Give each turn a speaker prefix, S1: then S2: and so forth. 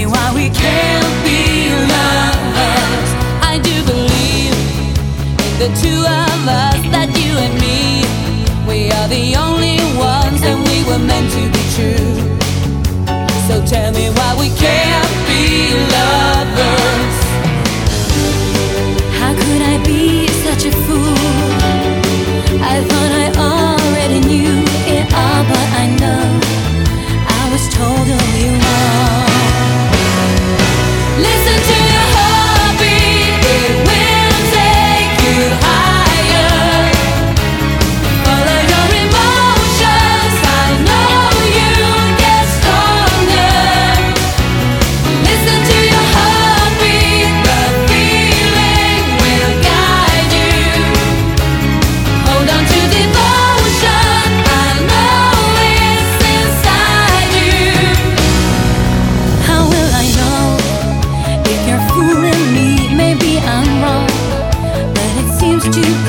S1: me why we can't be lovers. I do believe in the two of us, that you and me, we are the only ones, and we were meant to be true. So tell me why we can't be lovers. How could I be such a fool? I thought I already knew it all, but I know I was totally wrong. Listen to your heartbeat, it will take you higher. Follow your emotions, I know you'll get stronger. Listen to your heartbeat, the feeling will guide you. Hold on to devotion, I know it's inside you. How will I know if you're fooling me? Maybe I'm wrong, but it seems to